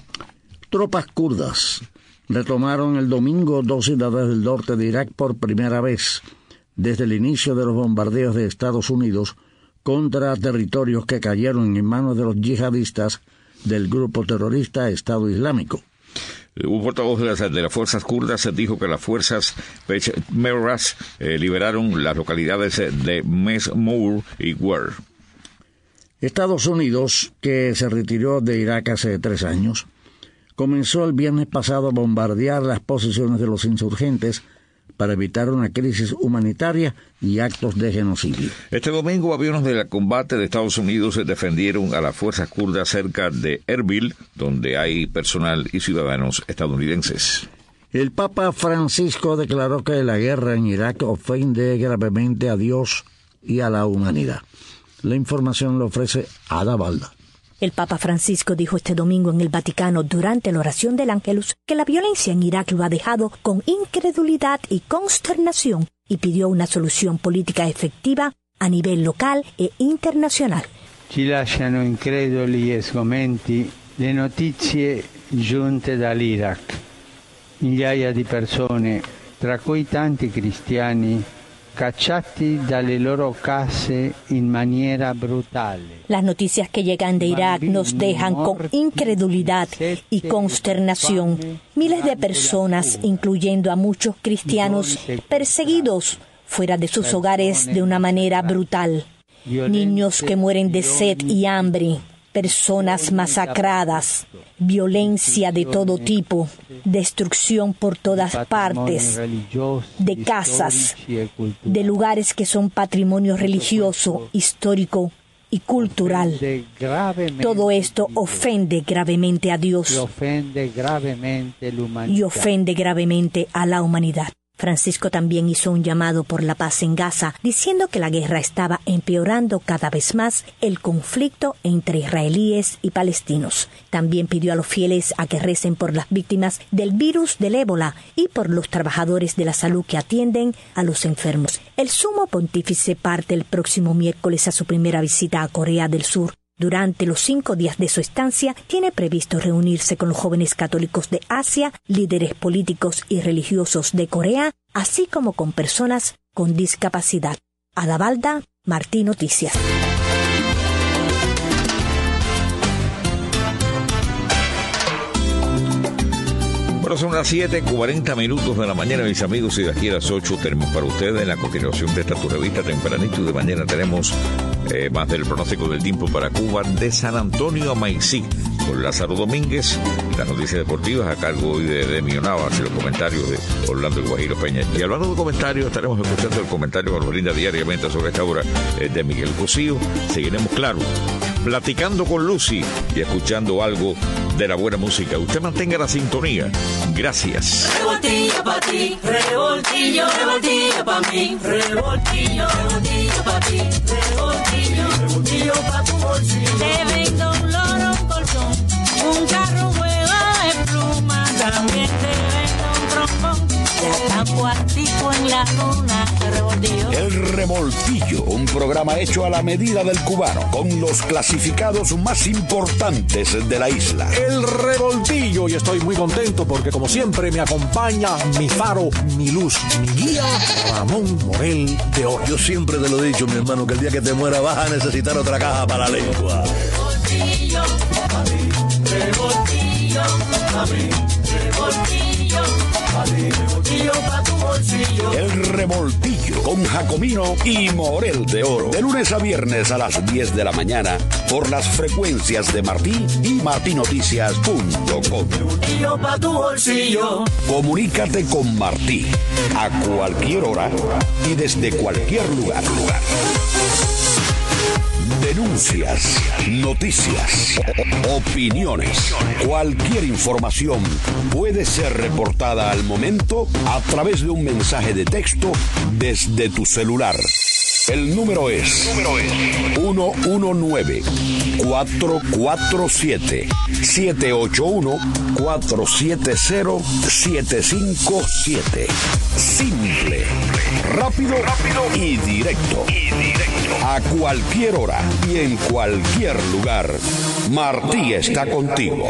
Tropas kurdas retomaron el domingo dos ciudades del norte de Irak por primera vez desde el inicio de los bombardeos de Estados Unidos contra territorios que cayeron en manos de los yihadistas del grupo terrorista Estado Islámico. Un portavoz de las, de las fuerzas kurdas dijo que las fuerzas Peshmergas eh, liberaron las localidades de Mesmour y Wer. Estados Unidos, que se retiró de Irak hace tres años, comenzó el viernes pasado a bombardear las posiciones de los insurgentes para evitar una crisis humanitaria y actos de genocidio. Este domingo, aviones del combate de Estados Unidos defendieron a las fuerzas kurdas cerca de Erbil, donde hay personal y ciudadanos estadounidenses. El Papa Francisco declaró que la guerra en Irak ofende gravemente a Dios y a la humanidad. La información la ofrece Ada Balda. El Papa Francisco dijo este domingo en el Vaticano durante la oración del Ángelus que la violencia en Irak lo ha dejado con incredulidad y consternación y pidió una solución política efectiva a nivel local e internacional. Ci lasciano increduli e sgomenti le notizie giunte dall'Iraq. Migliaia di persone, tra cui tanti cristiani, cacciati dalle loro case in maniera brutale. Las noticias que llegan de Irak nos dejan con incredulidad y consternación. Miles de personas, incluyendo a muchos cristianos, perseguidos fuera de sus hogares de una manera brutal. Niños que mueren de sed y hambre. Personas masacradas, violencia de todo tipo, destrucción por todas partes, de casas, de lugares que son patrimonio religioso, histórico y cultural. Todo esto ofende gravemente a Dios y ofende gravemente a la humanidad. Francisco también hizo un llamado por la paz en Gaza, diciendo que la guerra estaba empeorando cada vez más el conflicto entre israelíes y palestinos. También pidió a los fieles a que recen por las víctimas del virus del ébola y por los trabajadores de la salud que atienden a los enfermos. El sumo pontífice parte el próximo miércoles a su primera visita a Corea del Sur. Durante los cinco días de su estancia, tiene previsto reunirse con los jóvenes católicos de Asia, líderes políticos y religiosos de Corea, así como con personas con discapacidad. Ada Balda, Martí Noticias. Bueno, son las siete cuarenta minutos de la mañana, mis amigos, y de aquí a las ocho tenemos para ustedes en la continuación de esta tu revista tempranito. De mañana tenemos eh, más del pronóstico del tiempo para Cuba de San Antonio a Maicí, con Lázaro Domínguez, las noticias deportivas a cargo hoy de Demio Navas y los comentarios de Orlando El Guajiro Peña. Y hablando de comentarios, estaremos escuchando el comentario que nos brinda diariamente sobre esta hora eh, de Miguel Cosío. Seguiremos, claro, platicando con Lucy y escuchando algo de la buena música. Usted mantenga la sintonía. Gracias. Revoltillo pa' ti, revoltillo, revoltillo pa' mí, revoltillo, revoltillo pa' ti, revoltillo, revoltillo pa' tu bolsillo. Te vendo un loro, un colchón, un carro, un huevo de pluma, también te vendo un trombón, ya tan cuartico en la luna, revoltillo. El Revoltillo, un programa hecho a la medida del cubano, con los clasificados más importantes de la isla. El Revoltillo, y estoy muy contento porque como siempre me acompaña mi faro, mi luz, mi guía, Ramón Morel de Oro. Yo siempre te lo he dicho, mi hermano, que el día que te muera vas a necesitar otra caja para la lengua. Revoltillo, a mí, revoltillo, a mí, revoltillo, a mí. con Jacomino y Morel de Oro. De lunes a viernes a las diez de la mañana por las frecuencias de Martí y martí noticias punto com. Pa' tu bolsillo. Comunícate con Martí a cualquier hora y desde cualquier lugar. Denuncias, noticias, opiniones, cualquier información puede ser reportada al momento a través de un mensaje de texto desde tu celular. El número es uno uno nueve, cuatro cuatro siete, siete ocho uno, cuatro siete cero, siete cinco siete. Simple, rápido, rápido y directo. A cualquier hora y en cualquier lugar, Martí está contigo.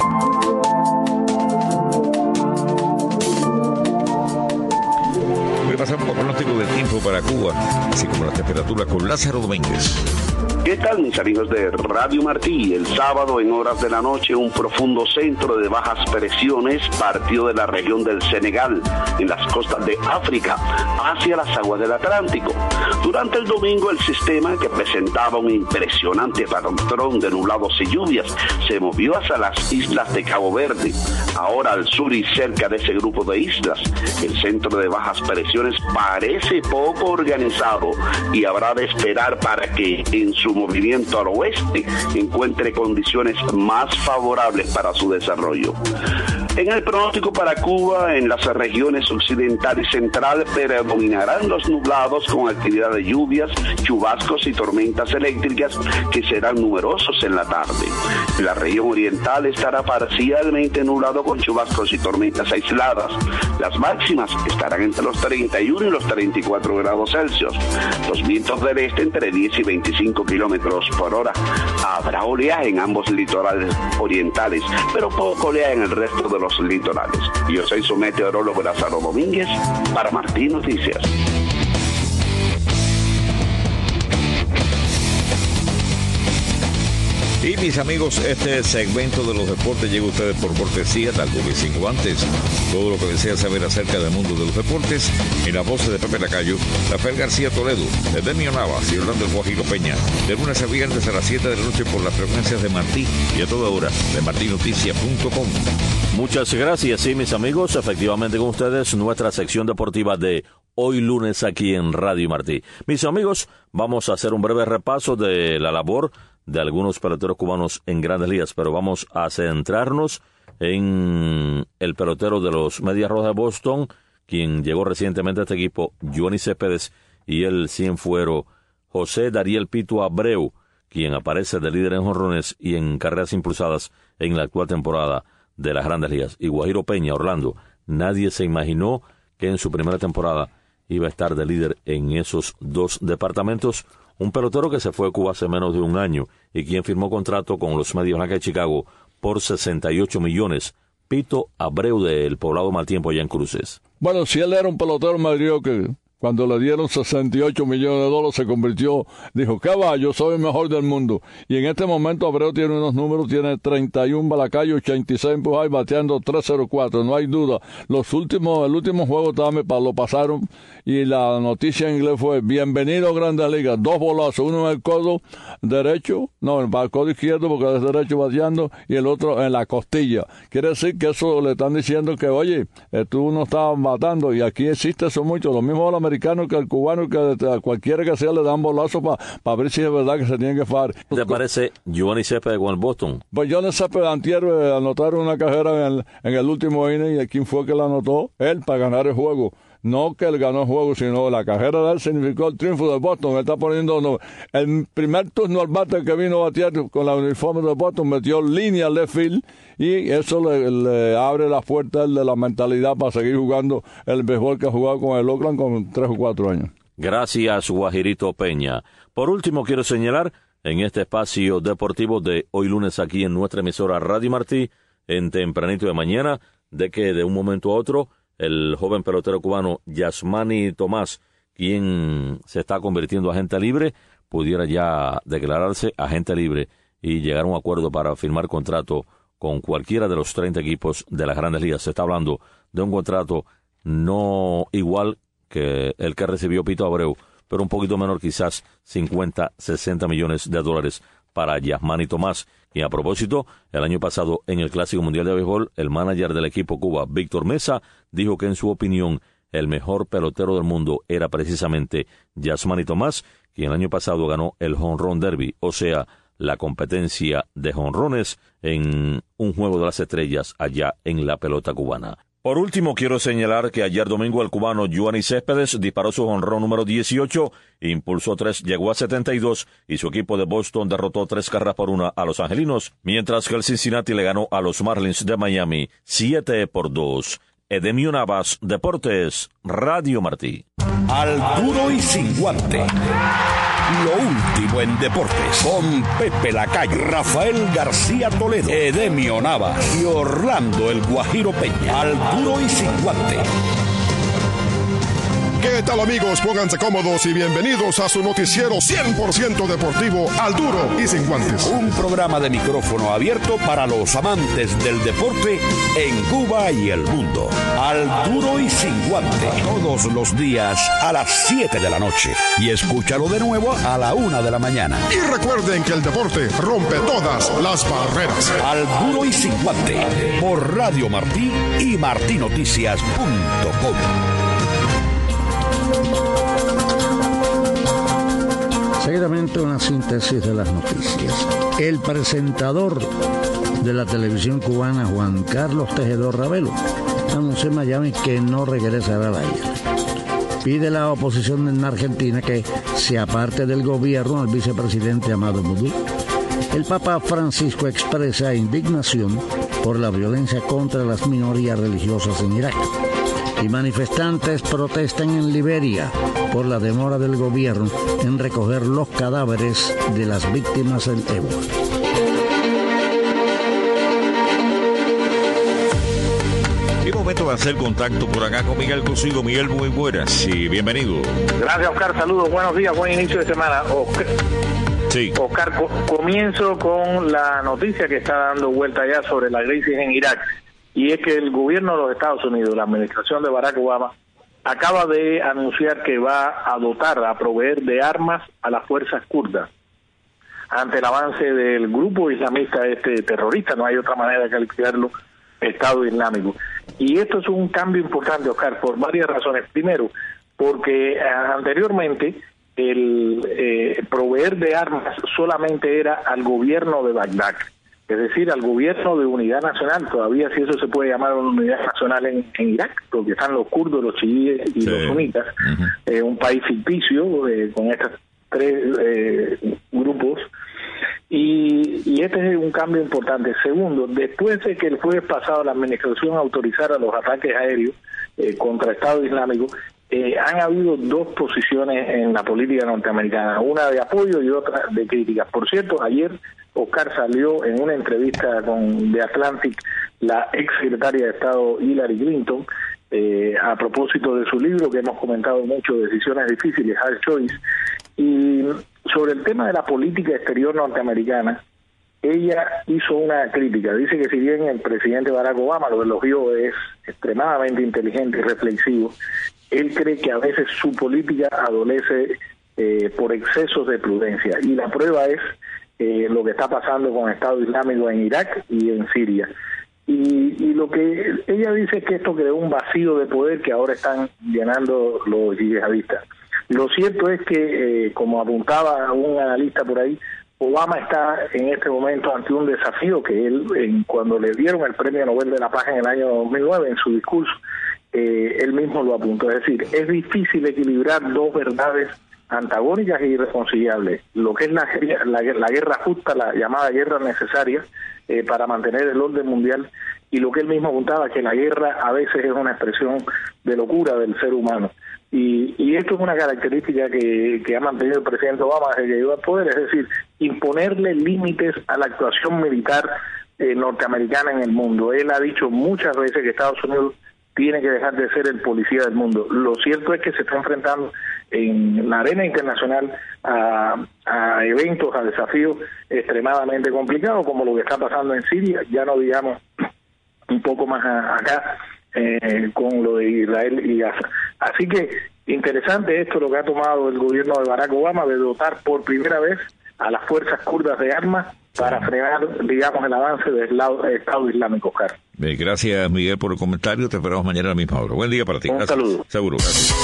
Pasamos por pronóstico del tiempo para Cuba, así como la temperatura con Lázaro Domínguez. ¿Qué tal, mis amigos de Radio Martí? El sábado, en horas de la noche, un profundo centro de bajas presiones partió de la región del Senegal, en las costas de África, hacia las aguas del Atlántico. Durante el domingo, el sistema, que presentaba un impresionante patrón de nublados y lluvias, se movió hacia las islas de Cabo Verde. Ahora, al sur y cerca de ese grupo de islas, el centro de bajas presiones parece poco organizado y habrá de esperar para que, en su movimiento al oeste, encuentre condiciones más favorables para su desarrollo. En el pronóstico para Cuba, en las regiones occidental y central, predominarán los nublados con actividad de lluvias, chubascos y tormentas eléctricas que serán numerosos en la tarde. La región oriental estará parcialmente nublado con chubascos y tormentas aisladas. Las máximas estarán entre los treinta y uno y los treinta y cuatro grados Celsius. Los vientos del este entre diez y veinticinco kilómetros por hora. Habrá oleaje en ambos litorales orientales, pero poco oleaje en el resto de los litorales. Yo soy su meteorólogo Lázaro Domínguez para Martí Noticias. Y mis amigos, este segmento de los deportes llega a ustedes por cortesía, tal como cinco antes. Todo lo que desea saber acerca del mundo de los deportes, en la voz de Pepe Lacayo, Rafael García Toledo, de Demio Navas y Orlando El Guajiro Peña, de lunes a viernes a las siete de la noche por las frecuencias de Martí y a toda hora de martí noticias punto com. Muchas gracias, sí, mis amigos. Efectivamente, con ustedes, nuestra sección deportiva de hoy lunes aquí en Radio Martí. Mis amigos, vamos a hacer un breve repaso de la labor de algunos peloteros cubanos en Grandes Ligas, pero vamos a centrarnos en el pelotero de los Medias Rojas de Boston, quien llegó recientemente a este equipo, Yoenis Céspedes, y el cienfuero José Dariel Pito Abreu, quien aparece de líder en jonrones y en carreras impulsadas en la actual temporada de las Grandes Ligas. Y Guajiro Peña, Orlando, nadie se imaginó que en su primera temporada iba a estar de líder en esos dos departamentos. Un pelotero que se fue a Cuba hace menos de un año y quien firmó contrato con los Medias Blancas de Chicago por sesenta y ocho millones. Pito Abreu del poblado Mal Tiempo allá en Cruces. Bueno, si él era un pelotero mediocre, cuando le dieron sesenta y ocho millones de dólares se convirtió, dijo, ¿qué va? Yo soy el mejor del mundo. Y en este momento Abreu tiene unos números, tiene treinta y uno balacayos, ochenta y seis empujados, bateando tres cero cuatro, no hay duda. Los últimos, el último juego también lo pasaron y la noticia en inglés fue, bienvenido a Grandes Ligas, dos bolazos, uno en el codo derecho, no, en el codo izquierdo porque es derecho bateando, y el otro en la costilla. Quiere decir que eso le están diciendo que, oye, tú no estabas matando, y aquí existe eso mucho, lo mismo al americano que al cubano, que a cualquiera que sea le dan bolazos para pa ver si es verdad que se tiene que fajar. ¿Qué te parece Yoenis Céspedes con el Boston? Pues Yoenis Céspedes antier eh, anotaron una carrera en el, en el último inning, y ¿quién fue que la anotó? Él, para ganar el juego. No que él ganó el juego, sino la carrera de él significó el triunfo del Boston. Él está poniendo no, el primer turno al bate que vino a batear con la uniforme del Boston, metió línea left field, y eso le, le abre la puerta de la mentalidad para seguir jugando el béisbol que ha jugado con el Oakland con tres o cuatro años. Gracias, Guajirito Peña. Por último, quiero señalar en este espacio deportivo de hoy lunes aquí en nuestra emisora Radio Martí, en tempranito de mañana, de que de un momento a otro el joven pelotero cubano Yasmani Tomás, quien se está convirtiendo en agente libre, pudiera ya declararse agente libre y llegar a un acuerdo para firmar contrato con cualquiera de los treinta equipos de las Grandes Ligas. Se está hablando de un contrato no igual que el que recibió Pito Abreu, pero un poquito menor, quizás cincuenta, sesenta millones de dólares para Yasmani Tomás. Y a propósito, el año pasado en el Clásico Mundial de Béisbol, el manager del equipo Cuba, Víctor Mesa, dijo que en su opinión el mejor pelotero del mundo era precisamente Yasmani Tomás, quien el año pasado ganó el Home Run Derby, o sea, la competencia de jonrones en un juego de las estrellas allá en la pelota cubana. Por último, quiero señalar que ayer domingo el cubano Yoani Céspedes disparó su jonrón número dieciocho, impulsó tres, llegó a setenta y dos y su equipo de Boston derrotó tres carreras por una a los angelinos, mientras que el Cincinnati le ganó a los Marlins de Miami siete por dos. Edemio Navas, Deportes, Radio Martí. Al duro y sin guante. Lo último en deportes, con Pepe Lacayo, Rafael García Toledo, Edemio Navas y Orlando el Guajiro Peña. Al duro y sin guante. ¿Qué tal, amigos? Pónganse cómodos y bienvenidos a su noticiero cien por ciento deportivo, Al duro y sin guantes. Un programa de micrófono abierto para los amantes del deporte en Cuba y el mundo. Al duro y sin guante. Todos los días a las siete de la noche. Y escúchalo de nuevo a la una de la mañana. Y recuerden que el deporte rompe todas las barreras. Al duro y sin guante. Por Radio Martí y martinoticias punto com. Seguidamente una síntesis de las noticias. El presentador de la televisión cubana, Juan Carlos Tejedor Ravelo, anunció en Miami que no regresará al aire. Pide la oposición en Argentina que se aparte del gobierno al vicepresidente Amado Boudou. El Papa Francisco expresa indignación por la violencia contra las minorías religiosas en Irak. Y manifestantes protestan en Liberia por la demora del gobierno en recoger los cadáveres de las víctimas del ébola. Y momento de hacer contacto por acá con Miguel Cosigo. Miguel, muy buenas y bienvenido. Gracias, Oscar. Saludos, buenos días, buen inicio de semana. Oscar, sí. Oscar, co- comienzo con la noticia que está dando vuelta ya sobre la crisis en Irak. Y es que el gobierno de los Estados Unidos, la administración de Barack Obama, acaba de anunciar que va a dotar, a proveer de armas a las fuerzas kurdas ante el avance del grupo islamista este terrorista, no hay otra manera de calificarlo, Estado Islámico. Y esto es un cambio importante, Oscar, por varias razones. Primero, porque eh, anteriormente el eh, proveer de armas solamente era al gobierno de Bagdad, es decir, al gobierno de unidad nacional, todavía si eso se puede llamar una unidad nacional en, en Irak, porque están los kurdos, los chiíes y sí. los sunitas, uh-huh. eh, un país ficticio eh, con estos tres eh, grupos, y, y este es un cambio importante. Segundo, después de que el jueves pasado la administración autorizara los ataques aéreos eh, contra Estado Islámico, eh, han habido dos posiciones en la política norteamericana, una de apoyo y otra de crítica. Por cierto, ayer Oscar salió en una entrevista con The Atlantic la ex secretaria de Estado Hillary Clinton eh, a propósito de su libro que hemos comentado mucho, Decisiones Difíciles, Hard Choice, y sobre el tema de la política exterior norteamericana. Ella hizo una crítica, dice que si bien el presidente Barack Obama lo elogió, es extremadamente inteligente y reflexivo, él cree que a veces su política adolece eh, por excesos de prudencia, y la prueba es eh, lo que está pasando con el Estado Islámico en Irak y en Siria. Y, y lo que ella dice es que esto creó un vacío de poder que ahora están llenando los yihadistas. Lo cierto es que, eh, como apuntaba un analista por ahí, Obama está en este momento ante un desafío que él, en, cuando le dieron el Premio Nobel de la Paz en el año dos mil nueve, en su discurso, eh, él mismo lo apuntó. Es decir, es difícil equilibrar dos verdades antagónicas e irreconciliables, lo que es la, la, la guerra justa, la llamada guerra necesaria eh, para mantener el orden mundial, y lo que él mismo apuntaba, que la guerra a veces es una expresión de locura del ser humano. Y, y esto es una característica que, que ha mantenido el presidente Obama desde que llegó al poder, es decir, imponerle límites a la actuación militar eh, norteamericana en el mundo. Él ha dicho muchas veces que Estados Unidos tiene que dejar de ser el policía del mundo. Lo cierto es que se está enfrentando en la arena internacional a, a eventos, a desafíos extremadamente complicados, como lo que está pasando en Siria, ya no digamos un poco más a, acá, eh, con lo de Israel y Gaza. Así que interesante esto lo que ha tomado el gobierno de Barack Obama de dotar por primera vez a las fuerzas kurdas de armas para frenar, digamos, el avance del lado, del Estado Islámico, Oscar. Bien, gracias, Miguel, por el comentario. Te esperamos mañana a la misma hora. Buen día para ti. Un gracias. saludo. Seguro, gracias.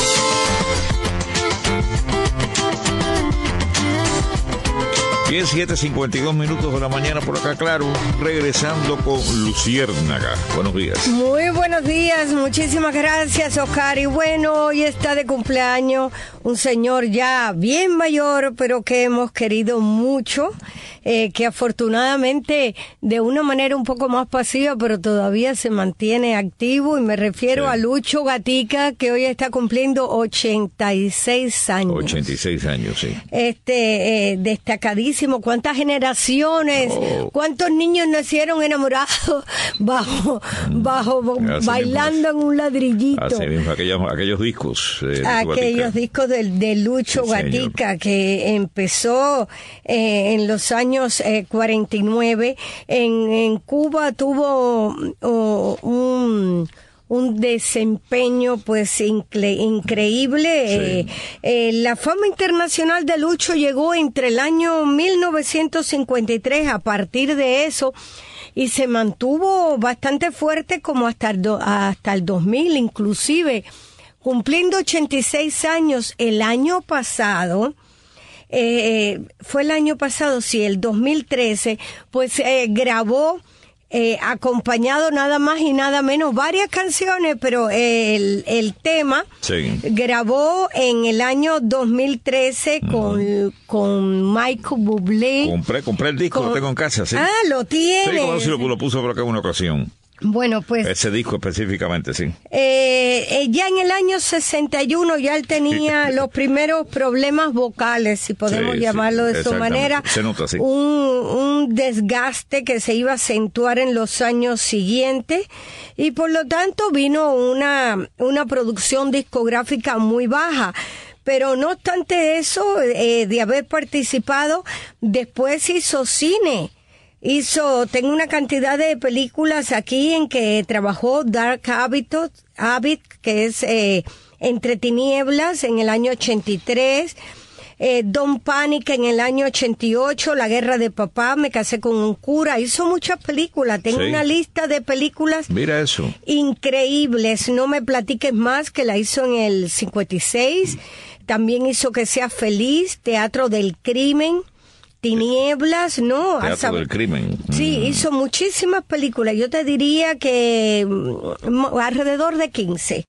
Bien, siete cincuenta y dos minutos de la mañana por acá, claro, regresando con Luciérnaga. Buenos días. Muy buenos días, muchísimas gracias, Oscar. Y bueno, hoy está de cumpleaños un señor ya bien mayor, pero que hemos querido mucho, eh, que afortunadamente de una manera un poco más pasiva, pero todavía se mantiene activo, y me refiero sí. a Lucho Gatica, que hoy está cumpliendo ochenta y seis años. ochenta y seis años, sí. Este, eh, destacadísimo. ¿Cuántas generaciones, oh. cuántos niños nacieron enamorados bajo, bajo Así bailando mismo. en un ladrillito? Así mismo, aquellos, aquellos discos. Eh, aquellos discos de, de Lucho sí, Gatica, señor. que empezó eh, en los años eh, cuarenta y nueve. En, en Cuba tuvo oh, un... un desempeño pues incre- increíble. Sí. Eh, eh, la fama internacional de Lucho llegó entre el año mil novecientos cincuenta y tres, a partir de eso, y se mantuvo bastante fuerte como hasta el, do- hasta el dos mil, inclusive cumpliendo ochenta y seis años el año pasado. Eh, fue el año pasado, sí, el dos mil trece, pues eh, grabó Eh, acompañado nada más y nada menos varias canciones, pero el, el tema sí. grabó en el año dos mil trece con, uh-huh. con Michael Bublé. Compré, compré el disco, con... lo tengo en casa, ¿sí? Ah, lo tiene. Sí, como si lo, lo puso por acá en una ocasión. Bueno, pues... Ese disco específicamente, sí. Eh, eh, ya en el año sesenta y uno ya él tenía los primeros problemas vocales, si podemos sí, llamarlo sí, de esa manera. Se nota, sí. Un, un desgaste que se iba a acentuar en los años siguientes, y por lo tanto vino una, una producción discográfica muy baja. Pero no obstante eso, eh, de haber participado, después hizo cine. Hizo, tengo una cantidad de películas aquí en que trabajó. Dark Habit, Habit que es eh, Entre Tinieblas, en el año ochenta y tres. Eh, Don't Panic en el año ochenta y ocho, La Guerra de Papá, Me casé con un cura. Hizo muchas películas. Tengo sí. una lista de películas Mira eso. increíbles. No me platiques más, que la hizo en el cincuenta y seis. También hizo Que Sea Feliz, Teatro del Crimen, Tinieblas, ¿no? Teatro Hasta, del Crimen. Sí, mm. hizo muchísimas películas. Yo te diría que mm, alrededor de quince.